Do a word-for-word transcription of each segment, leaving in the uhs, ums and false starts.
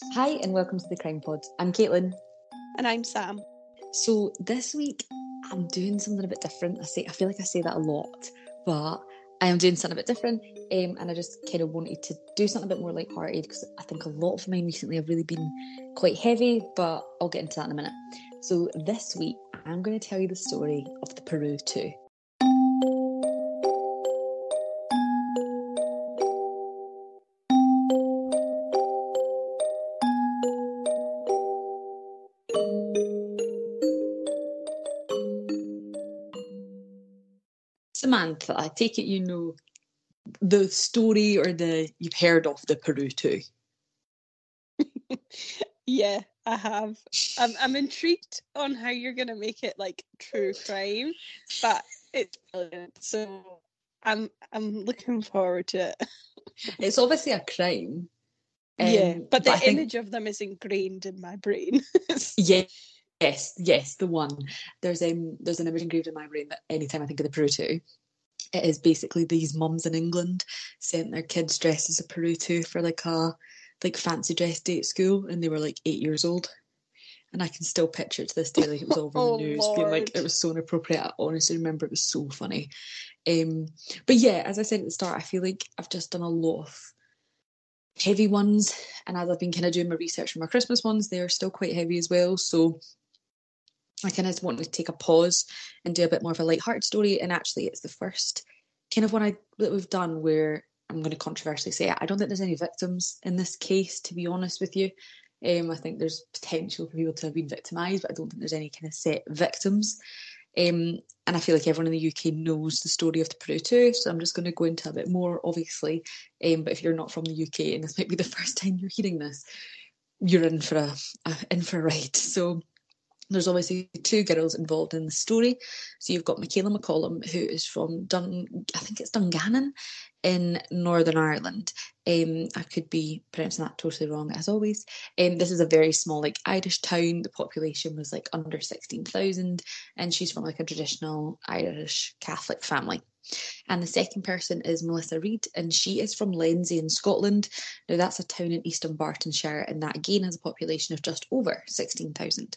Hi and welcome to the Crime Pod. I'm Caitlin. And I'm Sam. So this week I'm doing something a bit different. I say I feel like I say that a lot, but I am doing something a bit different, um, and I just kind of wanted to do something a bit more lighthearted because I think a lot of mine recently have really been quite heavy, but I'll get into that in a minute. So this week I'm going to tell you the story of the Peru two. Samantha, I take it you know the story or the you've heard of the Peru two. Yeah, I have. I'm I'm intrigued on how you're gonna make it like true crime, but it's brilliant. So I'm I'm looking forward to it. It's obviously a crime. Yeah, Um, but the but I think, image of them is ingrained in my brain. yeah, yes, yes, the one. There's um there's an image engraved in my brain that anytime I think of the Peru two, it is basically these mums in England sent their kids dressed as a Peru two for like a like fancy dress day at school, and they were like eight years old. And I can still picture it to this day, like it was all over Oh the news, being like Lord. it was so inappropriate. I honestly remember it was so funny. Um, but yeah, as I said at the start, I feel like I've just done a lot of heavy ones, and as I've been kind of doing my research for my Christmas ones, they're still quite heavy as well. So I kind of wanted to take a pause and do a bit more of a light-hearted story. And actually, it's the first kind of one I that we've done where I'm going to controversially say it. I don't think there's any victims in this case, to be honest with you. Um, I think there's potential for people to have been victimised, but I don't think there's any kind of set victims. Um, and I feel like everyone in the U K knows the story of the Peru two, so I'm just going to go into a bit more, obviously. Um, but if you're not from the U K and this might be the first time you're hearing this, you're in for a, a in for a ride. So there's obviously two girls involved in the story. So you've got Michaela McCollum, who is from Dun, I think it's Dungannon in Northern Ireland. Um, I could be pronouncing that totally wrong, as always. Um, this is a very small, like Irish town. The population was like under sixteen thousand, and she's from like a traditional Irish Catholic family. And the second person is Melissa Reid, and she is from Lenzie in Scotland. Now that's a town in East Dunbartonshire, and that again has a population of just over sixteen thousand.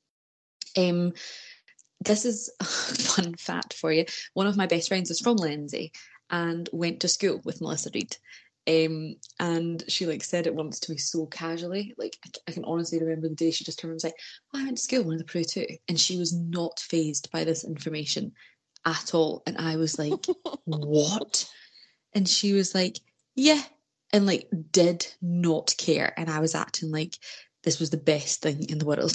Um, this is a fun fact for you. One of my best friends is from Lenzie and went to school with Melissa Reid. Um, and she like said it once to me so casually. Like I, I can honestly remember the day she just turned and was like, oh, I went to school with the Peru two, and she was not fazed by this information at all. And I was like, what? And she was like, yeah, and like did not care. And I was acting like this was the best thing in the world.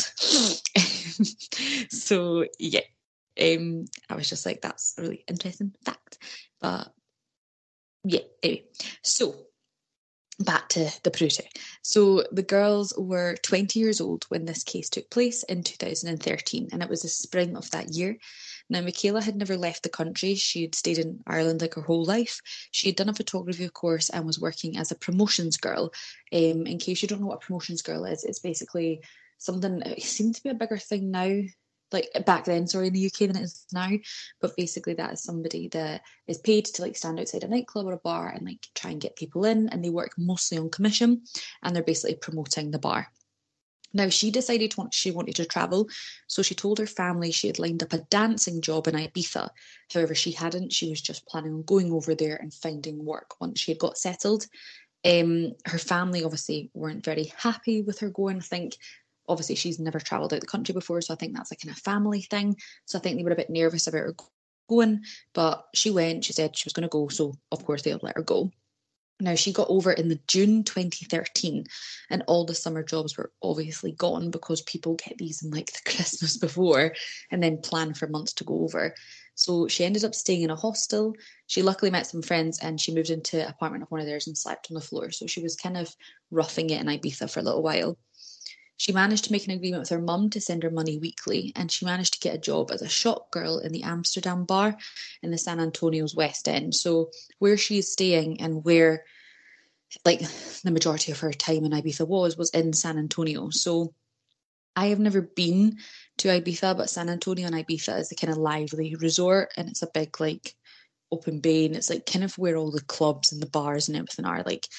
So yeah, um, I was just like, that's a really interesting fact. But yeah, anyway. So back to the Peru two. So the girls were twenty years old when this case took place in two thousand thirteen, and it was the spring of that year. Now, Michaela had never left the country. She had stayed in Ireland like her whole life. She had done a photography course and was working as a promotions girl. Um, in case you don't know what a promotions girl is, it's basically something, it seemed to be a bigger thing now, like back then, sorry, in the U K than it is now. But basically that is somebody that is paid to like stand outside a nightclub or a bar and like try and get people in, and they work mostly on commission, and they're basically promoting the bar. Now, she decided she wanted to travel, so she told her family she had lined up a dancing job in Ibiza. However, she hadn't. She was just planning on going over there and finding work once she had got settled. Um, her family obviously weren't very happy with her going. I think, obviously, she's never travelled out the country before, so I think that's a kind of family thing. So I think they were a bit nervous about her going, but she went. She said she was going to go, so of course they'll let her go. Now, she got over in the June twenty thirteen, and all the summer jobs were obviously gone because people get these in like the Christmas before and then plan for months to go over. So she ended up staying in a hostel. She luckily met some friends and she moved into an apartment of one of theirs and slept on the floor. So she was kind of roughing it in Ibiza for a little while. She managed to make an agreement with her mum to send her money weekly, and she managed to get a job as a shop girl in the Amsterdam bar in the San Antonio's West End. So where she is staying and where like the majority of her time in Ibiza was, was in San Antonio. So I have never been to Ibiza, but San Antonio and Ibiza is the kind of lively resort, and it's a big like open bay, and it's like kind of where all the clubs and the bars and everything are. Like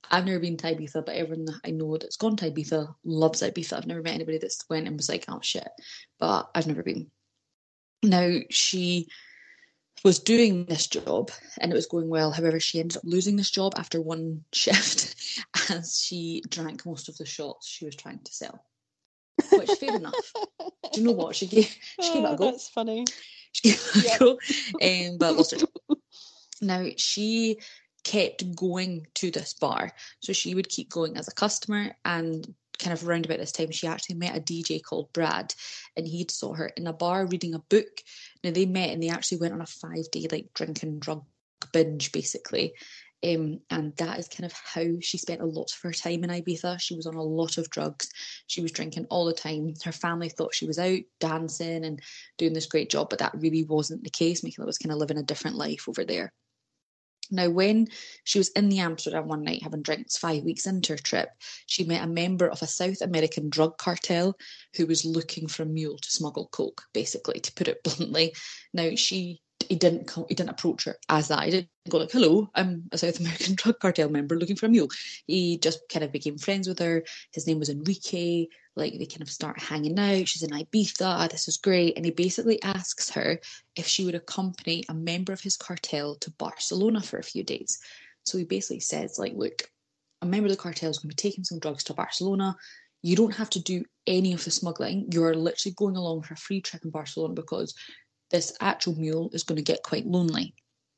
I've never been to Ibiza, but everyone that I know that's gone to Ibiza loves Ibiza. I've never met anybody that's went and was like, oh shit. But I've never been. Now, she was doing this job and it was going well. However, she ended up losing this job after one shift as she drank most of the shots she was trying to sell. Which, fair enough. Do you know what? She gave, she gave it a go. That's funny. She gave it a go, um, but lost her job. Now, she kept going to this bar. So she would keep going as a customer, and kind of around about this time, she actually met a D J called Brad, and he'd saw her in a bar reading a book. Now, they met and they actually went on a five-day like drinking drug binge, basically. Um, and that is kind of how she spent a lot of her time in Ibiza. She was on a lot of drugs. She was drinking all the time. Her family thought she was out dancing and doing this great job, but that really wasn't the case. Michaela was kind of living a different life over there. Now, when she was in the Amsterdam one night having drinks five weeks into her trip, she met a member of a South American drug cartel who was looking for a mule to smuggle coke, basically, to put it bluntly. Now, she he didn't come, he didn't approach her as that. He didn't go like, hello, I'm a South American drug cartel member looking for a mule. He just kind of became friends with her. His name was Enrique. Like, they kind of start hanging out. She's in Ibiza. This is great. And he basically asks her if she would accompany a member of his cartel to Barcelona for a few days. So he basically says, like, look, a member of the cartel is going to be taking some drugs to Barcelona. You don't have to do any of the smuggling. You're literally going along for a free trip in Barcelona because this actual mule is going to get quite lonely.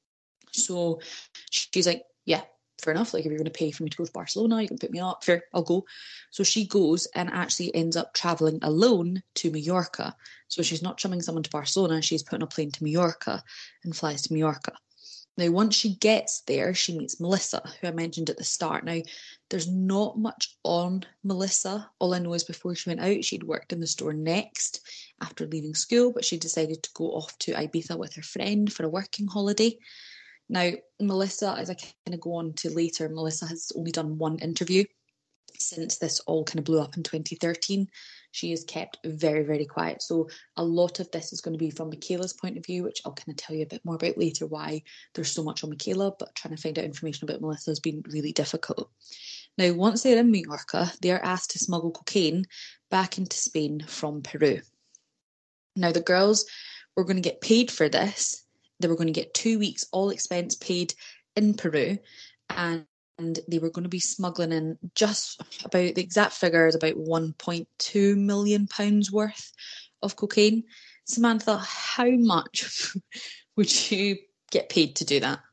So she's like, yeah, fair enough. Like, if you're going to pay for me to go to Barcelona, you can put me up. Fair, I'll go. So she goes and actually ends up travelling alone to Mallorca. So she's not chumming someone to Barcelona. She's putting a plane to Mallorca and flies to Mallorca. Now, once she gets there, she meets Melissa, who I mentioned at the start. Now, there's not much on Melissa. All I know is before she went out, she'd worked in the store Next after leaving school, but she decided to go off to Ibiza with her friend for a working holiday. Now, Melissa, as I kind of go on to later, Melissa has only done one interview since this all kind of blew up in twenty thirteen. She is kept very, very quiet. So a lot of this is going to be from Michaela's point of view, which I'll kind of tell you a bit more about later why there's so much on Michaela, but trying to find out information about Melissa has been really difficult. Now, once they're in Mallorca, they are asked to smuggle cocaine back into Spain from Peru. Now, the girls were going to get paid for this. They were going to get two weeks all expense paid in Peru, and and they were going to be smuggling in just about, the exact figure is about one point two million pounds worth of cocaine. Samantha, how much would you get paid to do that?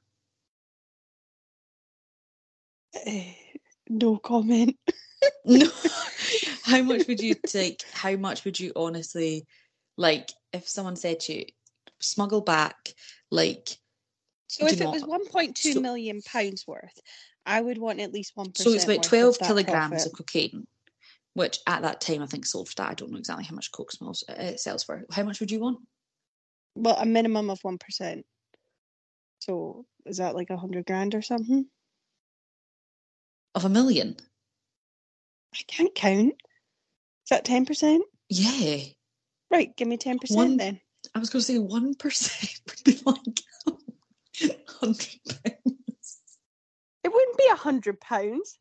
Uh, no comment. No. How much would you take? How much would you honestly, like, if someone said to you, smuggle back, like... So if it not, was one point two so, million pounds worth, I would want at least one percent. So it's about twelve kilograms profit. of cocaine, which at that time I think sold for that. I don't know exactly how much coke smells, uh, it sells for. How much would you want? Well, a minimum of one percent. So is that like a hundred grand or something? Of a million? I can't count. Is that ten percent? Yeah. Right, give me ten percent one, then. I was going to say one percent would be like one hundred pounds. It wouldn't be a hundred pounds.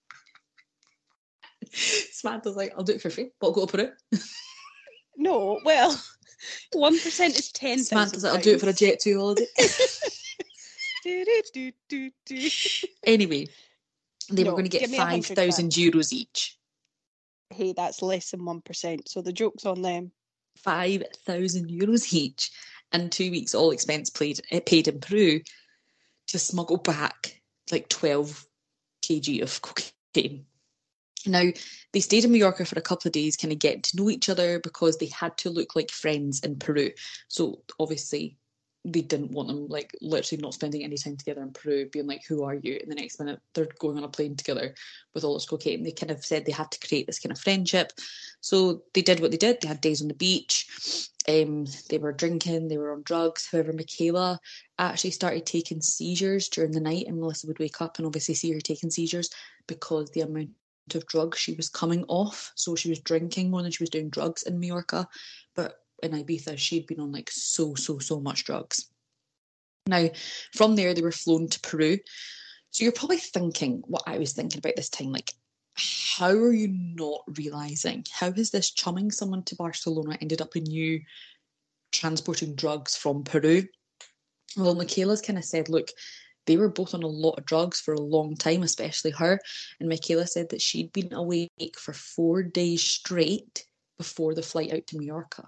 Samantha's like, I'll do it for free, but I'll go for it. No, well, one percent is ten thousand. Samantha's like, I'll do it for a Jet two holiday. do, do, do, do, do. Anyway, they no, were going to get five thousand euros each. Hey, that's less than one percent, so the joke's on them. five thousand euros each, and two weeks all expense paid, paid in Peru to smuggle back like twelve kilograms of cocaine. Now, they stayed in Mallorca for a couple of days, kind of getting to know each other because they had to look like friends in Peru. So obviously they didn't want them like literally not spending any time together in Peru, being like, who are you? And the next minute they're going on a plane together with all this cocaine. They kind of said they had to create this kind of friendship. So they did what they did. They had days on the beach. Um, they were drinking, they were on drugs. However, Michaela actually started taking seizures during the night, and Melissa would wake up and obviously see her taking seizures because the amount of drugs she was coming off. So she was drinking more than she was doing drugs in Mallorca, but in Ibiza she'd been on like so so so much drugs. Now from there they were flown to Peru, So you're probably thinking what I was thinking about this time, like, how are you not realising? How has this chumming someone to Barcelona ended up in you transporting drugs from Peru? Well, Michaela's kind of said, look, they were both on a lot of drugs for a long time, especially her. And Michaela said that she'd been awake for four days straight before the flight out to Mallorca.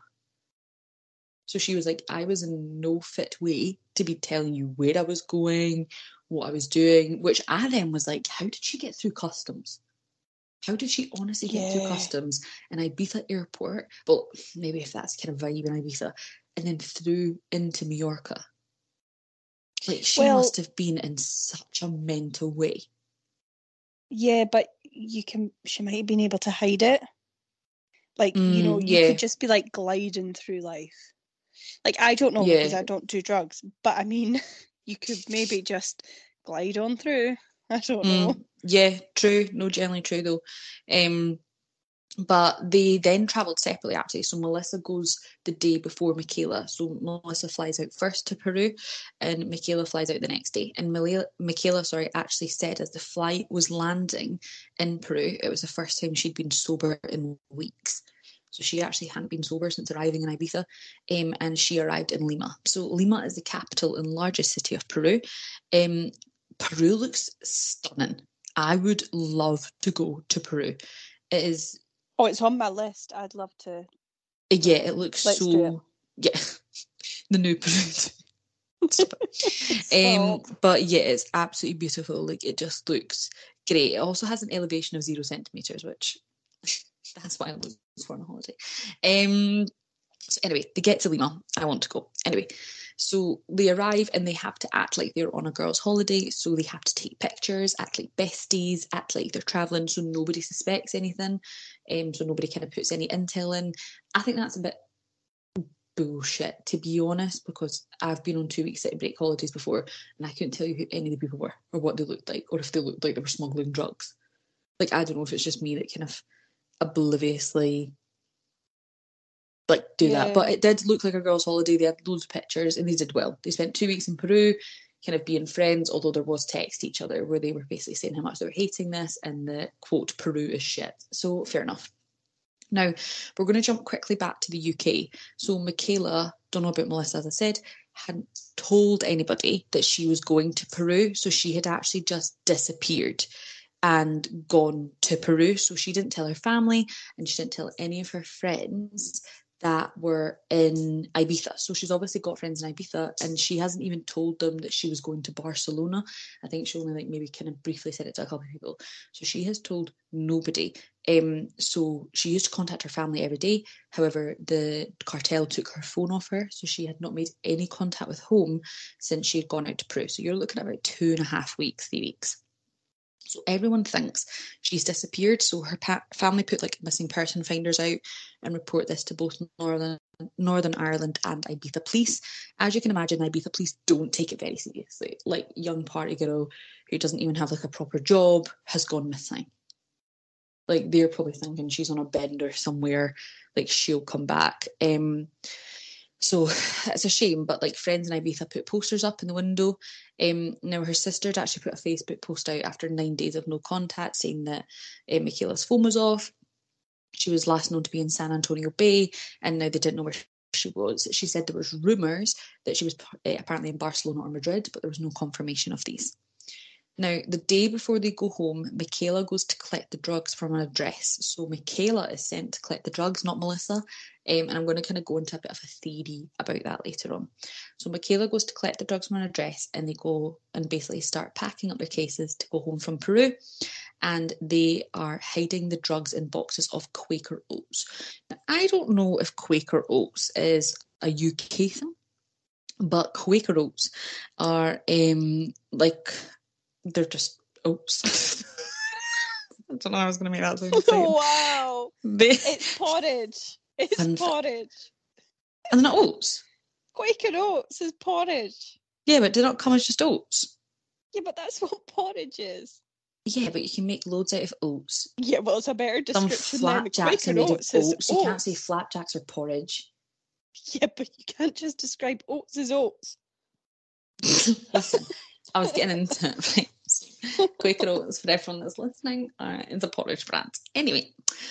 So she was like, I was in no fit way to be telling you where I was going, what I was doing, which I then was like, how did she get through customs? How did she honestly get Yeah. through customs in Ibiza airport? Well, maybe if that's kind of vibe in Ibiza, and then through into Mallorca. Like, she Well- must have been in such a mental way. Yeah, but you can. She might have been able to hide it. Like, you know, Mm, you yeah. could just be like gliding through life. Like, I don't know Yeah. because I don't do drugs, but I mean, you could maybe just glide on through. I don't know. Mm, yeah, true. No, generally true though. Um, but they then travelled separately actually. So Melissa goes the day before Michaela. So Melissa flies out first to Peru and Michaela flies out the next day. And Michaela, Michaela, sorry, actually said as the flight was landing in Peru, it was the first time she'd been sober in weeks. So she actually hadn't been sober since arriving in Ibiza, um, and she arrived in Lima. So Lima is the capital and largest city of Peru. Um, Peru looks stunning. I would love to go to Peru. It is, Oh, it's on my list. I'd love to. yeah, it looks Let's so, do it. yeah, the new Peru. Stop it. Stop. Um, but yeah, it's absolutely beautiful. Like, it just looks great. It also has an elevation of zero centimeters, which that's what I look for on a holiday. Um, so anyway, they get to Lima. I want to go. Anyway, so they arrive and they have to act like they're on a girls' holiday. So they have to take pictures, act like besties, act like they're travelling so nobody suspects anything. Um, so nobody kind of puts any intel in. I think that's a bit bullshit, to be honest, because I've been on two week city break holidays before and I couldn't tell you who any of the people were or what they looked like or if they looked like they were smuggling drugs. Like, I don't know if it's just me that kind of obliviously like do Yeah. that, but it did look like a girls' holiday. They had loads of pictures and they did well. They spent two weeks in Peru kind of being friends, although there was text to each other where they were basically saying how much they were hating this and the quote Peru is shit. So fair enough. Now we're going to jump quickly back to the U K. So Michaela, don't know about Melissa, as I said, hadn't told anybody that she was going to Peru, so she had actually just disappeared and gone to Peru. So she didn't tell her family and she didn't tell any of her friends that were in Ibiza. So she's obviously got friends in Ibiza and she hasn't even told them that she was going to Barcelona. I think she only like maybe kind of briefly said it to a couple of people. So she has told nobody. Um, so she used to contact her family every day. However, the cartel took her phone off her, so she had not made any contact with home since she had gone out to Peru. So you're looking at about two and a half weeks, three weeks. So everyone thinks she's disappeared. So her pa- family put like missing person finders out and report this to both Northern Northern Ireland and Ibiza police. As you can imagine, Ibiza police don't take it very seriously. Like, young party girl who doesn't even have like a proper job has gone missing. Like, they're probably thinking she's on a bender somewhere, like she'll come back. Um, so it's a shame, but like friends in Ibiza put posters up in the window. Um, now her sister had actually put a Facebook post out after nine days of no contact saying that uh, Michaela's phone was off. She was last known to be in San Antonio Bay and now they didn't know where she was. She said there was rumours that she was uh, apparently in Barcelona or Madrid, but there was no confirmation of these. Now, the day before they go home, Michaela goes to collect the drugs from an address. So Michaela is sent to collect the drugs, not Melissa. Um, and I'm going to kind of go into a bit of a theory about that later on. So Michaela goes to collect the drugs from an address and they go and basically start packing up their cases to go home from Peru. And they are hiding the drugs in boxes of Quaker Oats. Now, I don't know if Quaker Oats is a U K thing, but Quaker Oats are um, like... they're just oats. I don't know how I was going to make that sound. Oh, wow. They... It's porridge. It's and, porridge. And they're not oats. Quaker Oats is porridge. Yeah, but do they not come as just oats? Yeah, but that's what porridge is. Yeah, but you can make loads out of oats. Yeah, well, it's a better description Some than flapjacks are Quaker made Oats of is oats. You oats. can't say flapjacks or porridge. Yeah, but you can't just describe oats as oats. Listen, I was getting into it. Right? Quaker Oats, for everyone that's listening, uh, it's a porridge brand. Anyway,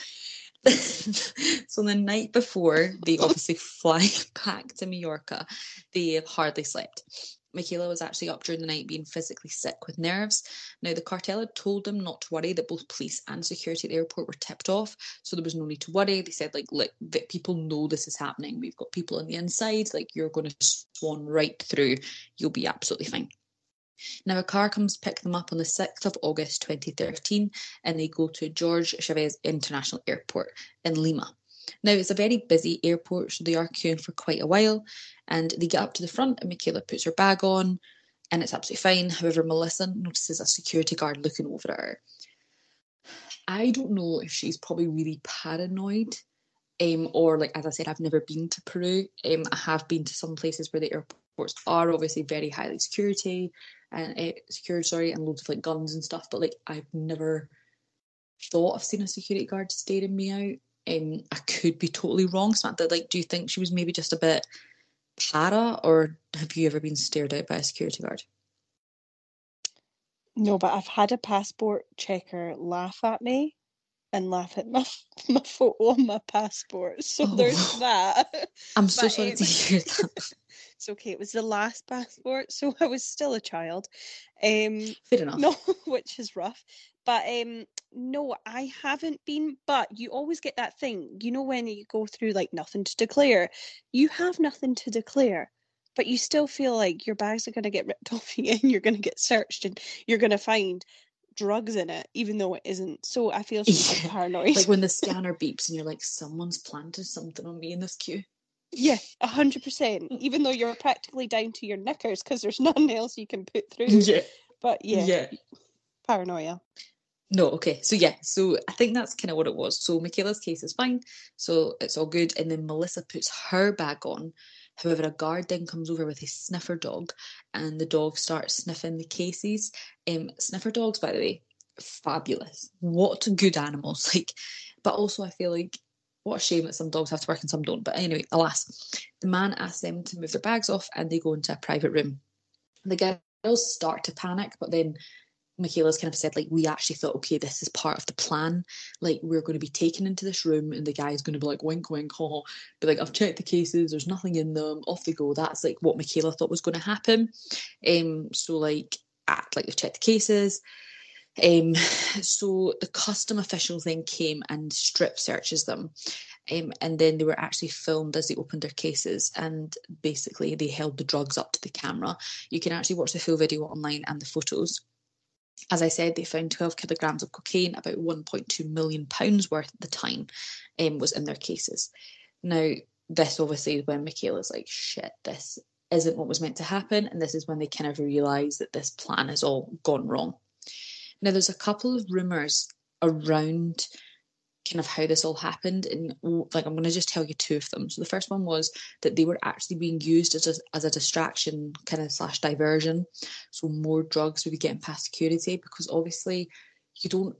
so the night before they obviously fly back to Mallorca, they hardly slept. Michaela was actually up during the night being physically sick with nerves. Now, the cartel had told them not to worry, that both police and security at the airport were tipped off, so there was no need to worry. They said, like, look, that people know this is happening. We've got people on the inside. Like, you're going to swan right through. You'll be absolutely fine. Now, a car comes to pick them up on the sixth of August twenty thirteen, and they go to George Chavez International Airport in Lima. Now, it's a very busy airport, so they are queuing for quite a while, and they get up to the front, and Michaela puts her bag on, and it's absolutely fine. However, Melissa notices a security guard looking over at her. I don't know if she's probably really paranoid, um, or, like, as I said, I've never been to Peru. Um, I have been to some places where the airports are obviously very highly security, and uh, secure, sorry, and loads of, like, guns and stuff, but, like, I've never thought I've seen a security guard staring me out. Um, I could be totally wrong, Samantha. Like, do you think she was maybe just a bit para, or have you ever been stared at by a security guard? No, but I've had a passport checker laugh at me and laugh at my my photo on my passport. So Oh. There's that. I'm so But, sorry um, to hear that. It's okay. It was the last passport, so I was still a child. Um, Fair enough. no, which is rough. But um, no, I haven't been. But you always get that thing, you know, when you go through like nothing to declare, you have nothing to declare, but you still feel like your bags are going to get ripped off you and you're going to get searched and you're going to find drugs in it, even though it isn't. So I feel some Yeah. paranoid. Like when the scanner beeps and you're like, someone's planted something on me in this queue. Yeah, a hundred percent. Even though you're practically down to your knickers because there's nothing else you can put through. Yeah. But yeah, Yeah. paranoia. No, okay. So yeah, so I think that's kind of what it was. So Michaela's case is fine, so it's all good. And then Melissa puts her bag on. However, a guard then comes over with a sniffer dog, and the dog starts sniffing the cases. Um, sniffer dogs, by the way, fabulous. What good animals! Like, but also I feel like what a shame that some dogs have to work and some don't. But anyway, alas, the man asks them to move their bags off, and they go into a private room. The girls start to panic, but then Michaela's kind of said, like, we actually thought, okay, this is part of the plan. Like, we're going to be taken into this room and the guy's going to be like, wink, wink, ha, ha. Be like, I've checked the cases, there's nothing in them, off they go. That's like what Michaela thought was going to happen. Um, so like, act like they've checked the cases. Um, so the custom officials then came and strip searches them. Um, and then they were actually filmed as they opened their cases, and basically they held the drugs up to the camera. You can actually watch the full video online and the photos. As I said, they found twelve kilograms of cocaine, about one point two million pounds worth at the time, um, was in their cases. Now, this obviously is when Michaela's like, shit, this isn't what was meant to happen, and this is when they kind of realise that this plan has all gone wrong. Now, there's a couple of rumours around kind of how this all happened, and like I'm going to just tell you two of them. So the first one was that they were actually being used as a, as a distraction kind of slash diversion, so more drugs would be getting past security, because obviously you don't,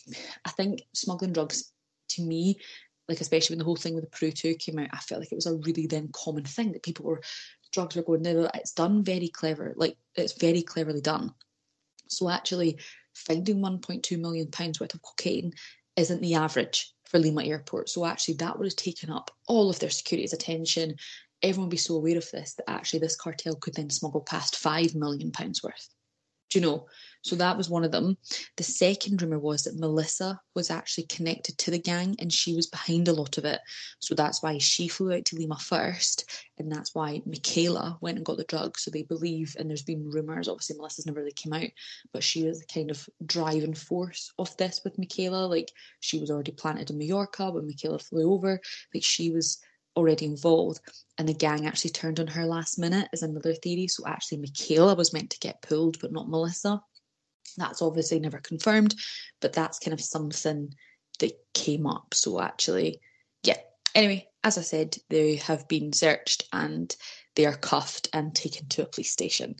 I think smuggling drugs, to me, like especially when the whole thing with the Peru two came out, I felt like it was a really then common thing that people were, drugs were going, no, it's done very clever, like it's very cleverly done. So actually finding one point two million pounds worth of cocaine isn't the average for Lima Airport. So actually that would have taken up all of their security's attention. Everyone would be so aware of this that actually this cartel could then smuggle past five million pounds worth. Do you know? So that was one of them. The second rumour was that Melissa was actually connected to the gang and she was behind a lot of it. So that's why she flew out to Lima first, and that's why Michaela went and got the drugs. So they believe, and there's been rumours, obviously Melissa's never really came out, but she was the kind of driving force of this with Michaela. Like, she was already planted in Mallorca when Michaela flew over. Like, she was already involved, and the gang actually turned on her last minute is another theory. So actually Michaela was meant to get pulled but not Melissa. That's obviously never confirmed, but that's kind of something that came up. So actually, yeah, anyway, as I said, they have been searched and they are cuffed and taken to a police station.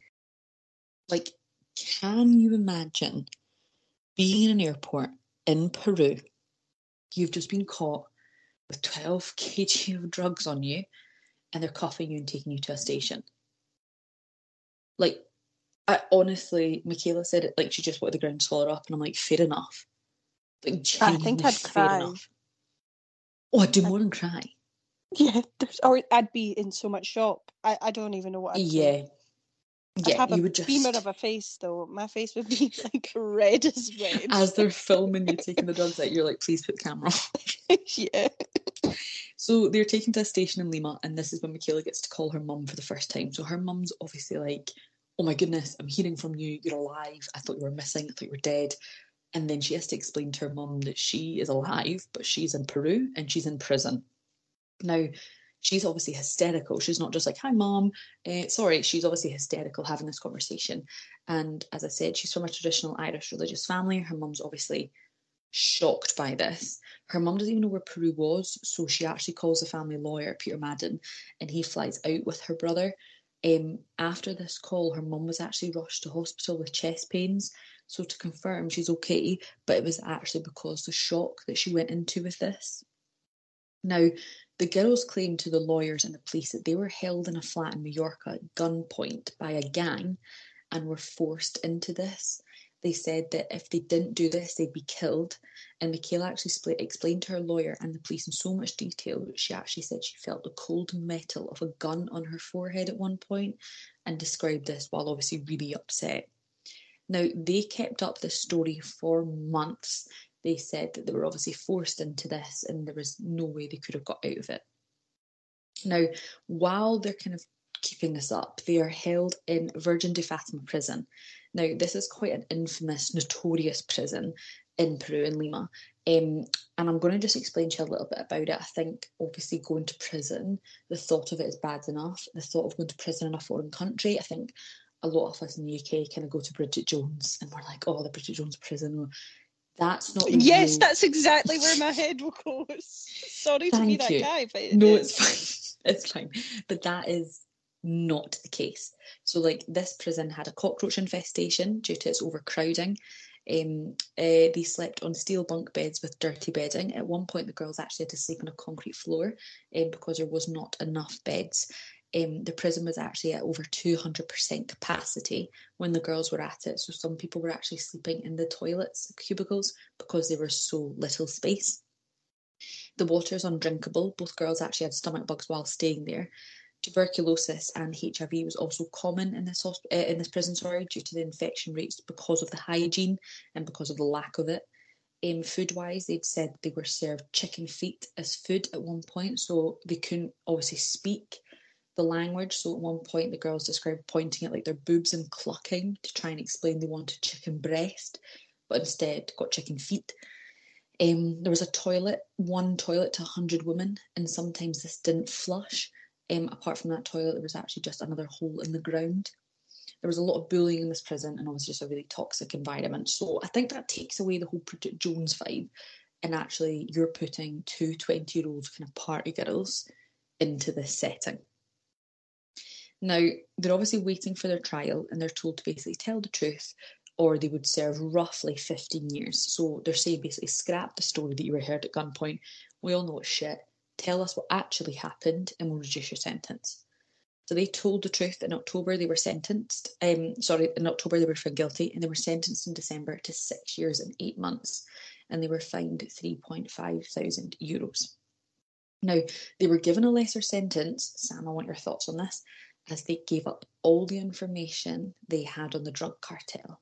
Like, can you imagine being in an airport in Peru, you've just been caught with twelve kilograms of drugs on you, and they're cuffing you and taking you to a station? Like, I honestly, Michaela said it like she just wanted the ground to swallow her up, and I'm like, fair enough. Like, I think genuinely I'd fair cry. enough. Oh, I'd do I'd, more than cry. yeah, or I'd be in so much shock. I, I don't even know what I'd do. Yeah. I'd Yeah, have you a would just... beamer of a face, though. My face would be, like, red as red. As they're filming you taking the drugs out, you're like, please put the camera off. Yeah. So they're taken to a station in Lima, and this is when Michaela gets to call her mum for the first time. So her mum's obviously like, oh my goodness, I'm hearing from you, you're alive, I thought you were missing, I thought you were dead. And then she has to explain to her mum that she is alive, but she's in Peru and she's in prison. Now, she's obviously hysterical. She's not just like, hi, mom. Uh, sorry, she's obviously hysterical having this conversation. And as I said, she's from a traditional Irish religious family. Her mum's obviously shocked by this. Her mum doesn't even know where Peru was, so she actually calls the family lawyer, Peter Madden, and he flies out with her brother. Um, after this call, her mum was actually rushed to hospital with chest pains. So to confirm, she's okay, but it was actually because the shock that she went into with this. Now, the girls claimed to the lawyers and the police that they were held in a flat in Mallorca at gunpoint by a gang and were forced into this. They said that if they didn't do this, they'd be killed. And Michaela actually split, explained to her lawyer and the police in so much detail, she actually said she felt the cold metal of a gun on her forehead at one point and described this while obviously really upset. Now, they kept up this story for months. They said that they were obviously forced into this and there was no way they could have got out of it. Now, while they're kind of keeping this up, they are held in Virgen de Fatima prison. Now, this is quite an infamous, notorious prison in Peru, in Lima. Um, and I'm going to just explain to you a little bit about it. I think, obviously, going to prison, the thought of it is bad enough. The thought of going to prison in a foreign country, I think a lot of us in the U K kind of go to Bridget Jones and we're like, oh, the Bridget Jones prison. That's not the Yes, real... that's exactly where my head will go. Sorry Thank to be that you. guy, but it no, is. it's fine. It's fine. But that is not the case. So, like, this prison had a cockroach infestation due to its overcrowding. Um, uh, they slept on steel bunk beds with dirty bedding. At one point, the girls actually had to sleep on a concrete floor um, because there was not enough beds. Um, the prison was actually at over two hundred percent capacity when the girls were at it. So some people were actually sleeping in the toilets, cubicles, because there was so little space. The water is undrinkable. Both girls actually had stomach bugs while staying there. Tuberculosis and H I V was also common in this hosp- uh, in this prison, sorry, due to the infection rates because of the hygiene and because of the lack of it. Um, food-wise, they'd said they were served chicken feet as food at one point, so they couldn't obviously speak the language. So at one point, the girls described pointing at like their boobs and clucking to try and explain they wanted chicken breast, but instead got chicken feet. Um, there was a toilet, one toilet to one hundred women, and sometimes this didn't flush. Um, apart from that toilet, there was actually just another hole in the ground. There was a lot of bullying in this prison, and obviously just a really toxic environment. So I think that takes away the whole Bridget Jones vibe, and actually you're putting two twenty-year-old kind of party girls into this setting. Now, they're obviously waiting for their trial, and they're told to basically tell the truth, or they would serve roughly fifteen years. So they're saying basically scrap the story that you were heard at gunpoint. We all know it's shit. Tell us what actually happened and we'll reduce your sentence. So they told the truth. In October they were sentenced. Um, sorry, in October they were found guilty and they were sentenced in December to six years and eight months. And they were fined three point five thousand euros. Now, they were given a lesser sentence. Sam, I want your thoughts on this, as they gave up all the information they had on the drug cartel.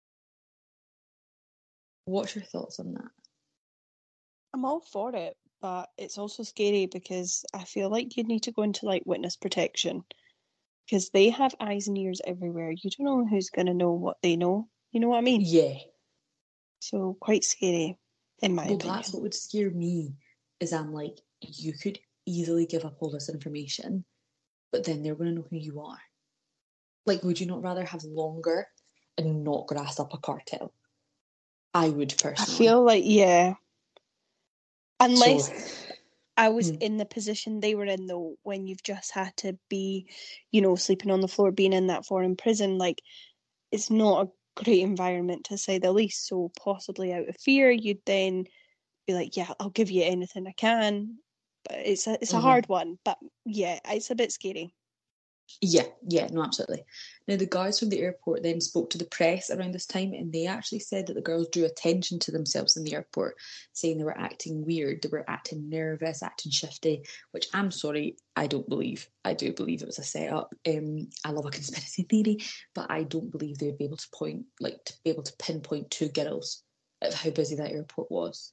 What's your thoughts on that? I'm all for it, but it's also scary because I feel like you need to go into like witness protection because they have eyes and ears everywhere. You don't know who's going to know what they know. You know what I mean? Yeah. So quite scary, in my Well, opinion. that's what would scare me, is I'm like, you could easily give up all this information, but then they're going to know who you are. Like, would you not rather have longer and not grass up a cartel? I would personally. I feel like, yeah. Unless so, I was hmm. in the position they were in, though, when you've just had to be, you know, sleeping on the floor, being in that foreign prison, like, it's not a great environment to say the least. So possibly out of fear, you'd then be like, yeah, I'll give you anything I can. But it's a, it's a Mm-hmm. hard one. But yeah, it's a bit scary. Yeah, yeah, no, absolutely. Now, the guards from the airport then spoke to the press around this time, and they actually said that the girls drew attention to themselves in the airport, saying they were acting weird, they were acting nervous, acting shifty, which I'm sorry, I don't believe. I do believe it was a setup. Um, I love a conspiracy theory, but I don't believe they would be able to point, like, to be able to pinpoint two girls of how busy that airport was.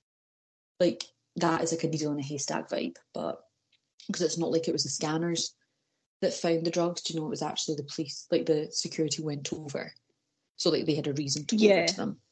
Like, that is like a needle in a haystack vibe, but because it's not like it was the scanners that found the drugs. Do you know, it was actually the police, like the security went over. So like they had a reason to go over Yeah. to them.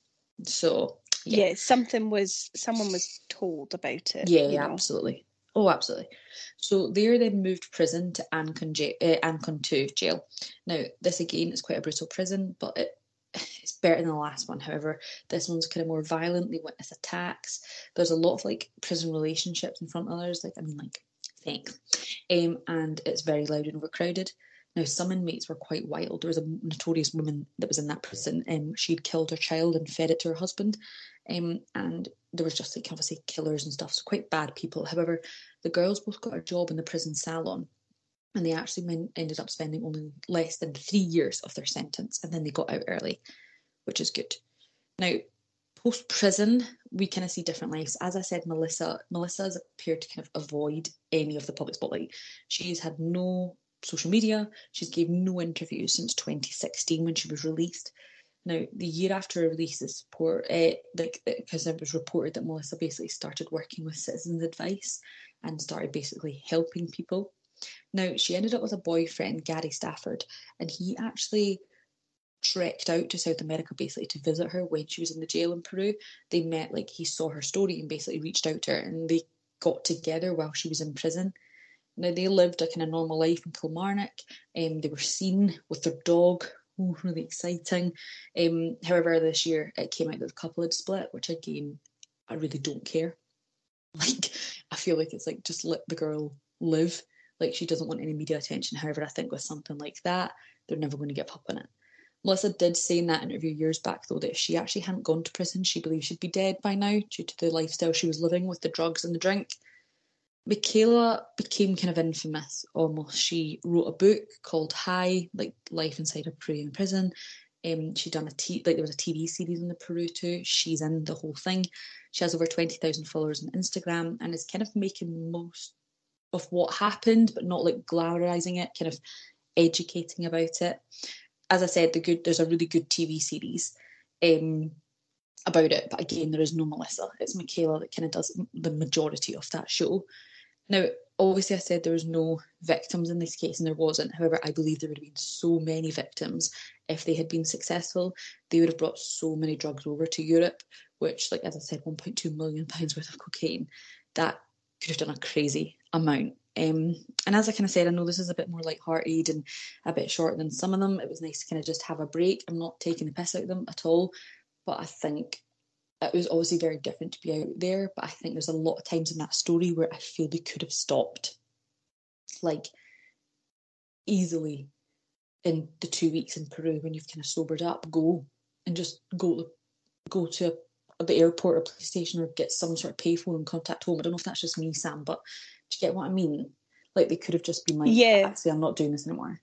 So yeah. Yeah, something was, someone was told about it. Yeah, you know? absolutely. Oh, absolutely. So they are then moved to prison to Ancon, jail, uh, Ancon two jail. Now, this again is quite a brutal prison, but it, it's better than the last one. However, this one's kind of more violent. They witness attacks. There's a lot of like prison relationships in front of others. Like, I mean, like, thanks. Um, and it's very loud and overcrowded. Now, some inmates were quite wild. There was a notorious woman that was in that prison. Um, she'd killed her child and fed it to her husband. Um, and there was just like obviously killers and stuff, so quite bad people. However, the girls both got a job in the prison salon, and they actually men- ended up spending only less than three years of their sentence, and then they got out early, which is good. Now, post prison, we kind of see different lives. As I said, Melissa, Melissa has appeared to kind of avoid any of the public spotlight. She's had no social media. She's gave no interviews since twenty sixteen when she was released. Now, the year after her release, the support, uh, like, because it was reported that Melissa basically started working with Citizens Advice and started basically helping people. Now, she ended up with a boyfriend, Gary Stafford, and he actually trekked out to South America basically to visit her when she was in the jail in Peru. They met, like, he saw her story and basically reached out to her, and they got together while she was in prison. Now, they lived a kind of normal life in Kilmarnock. Um, they were seen with their dog. Oh, really exciting. Um, however, this year it came out that the couple had split, which again, I really don't care. Like, I feel like it's like, just let the girl live. Like, she doesn't want any media attention. However, I think with something like that, they're never going to get up in it. Melissa did say in that interview years back, though, that if she actually hadn't gone to prison, she believed she'd be dead by now due to the lifestyle she was living with the drugs and the drink. Michaela became kind of infamous almost. She wrote a book called High, like Life Inside a Peruvian Prison. Um, she'd done a t- like there was a T V series in the Peru too. She's in the whole thing. She has over twenty thousand followers on Instagram and is kind of making the most of what happened, but not like glamorizing it, kind of educating about it. As I said, the good there's a really good T V series um, about it, but again, there is no Melissa. It's Michaela that kind of does the majority of that show. Now, obviously, I said there was no victims in this case, and there wasn't. However, I believe there would have been so many victims if they had been successful. They would have brought so many drugs over to Europe, which, like as I said, one point two million pounds worth of cocaine. That could have done a crazy amount. Um, and as I kind of said, I know this is a bit more light-hearted and a bit shorter than some of them. It was nice to kind of just have a break. I'm not taking the piss out of them at all, but I think it was obviously very different to be out there, but I think there's a lot of times in that story where I feel they could have stopped, like, easily in the two weeks in Peru when you've kind of sobered up, go and just go go to a, the airport or police station or get some sort of payphone and contact home. I don't know if that's just me, Sam, but do you get what I mean? Like, they could have just been like, Yeah. actually, I'm not doing this anymore.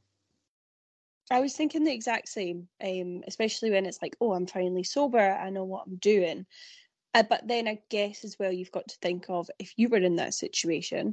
I was thinking the exact same, um, especially when it's like, oh, I'm finally sober, I know what I'm doing. Uh, but then I guess as well, you've got to think of, if you were in that situation,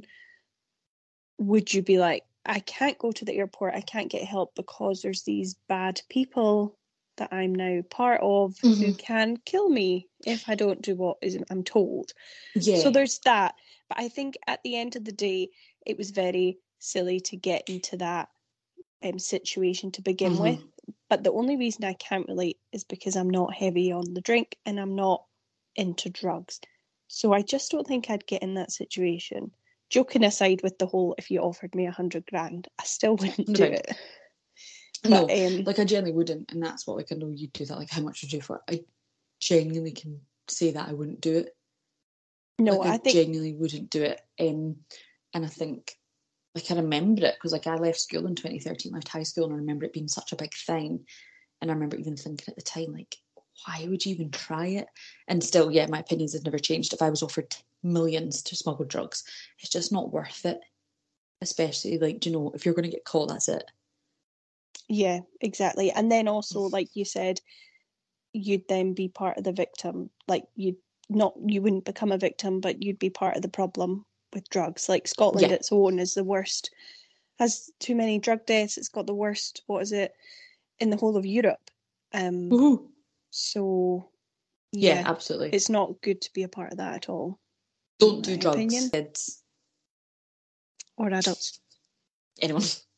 would you be like, I can't go to the airport, I can't get help because there's these bad people that I'm now part of mm-hmm. who can kill me if I don't do what is I'm told. Yeah. So there's that. But I think at the end of the day, it was very silly to get into that um, situation to begin mm-hmm. with. But the only reason I can't relate is because I'm not heavy on the drink and I'm not into drugs. So I just don't think I'd get in that situation. Joking aside with the whole, if you offered me a hundred grand, I still wouldn't do it. No, but, um, like I genuinely wouldn't, and that's what, like, I know you do that, like, how much would you for it? I genuinely can say that I wouldn't do it. No, like, I, I think... genuinely wouldn't do it. Um, and I think, like, I remember it, because, like, I left school in twenty thirteen, left high school, and I remember it being such a big thing, and I remember even thinking at the time, like, why would you even try it? And still, yeah, my opinions have never changed. If I was offered millions to smuggle drugs, it's just not worth it. especially like, you know, if you're going to get caught, that's it. Yeah, exactly. And then also, like you said, you'd then be part of the victim. Like you'd not, you wouldn't become a victim, but you'd be part of the problem with drugs. Like Scotland, Yeah. its own is the worst. Has too many drug deaths. It's got the worst. What is it in the whole of Europe? Um. Woohoo. So Yeah, yeah, absolutely. it's not good to be a part of that at all. Don't in do my drugs, opinion. kids. Or adults. Anyone.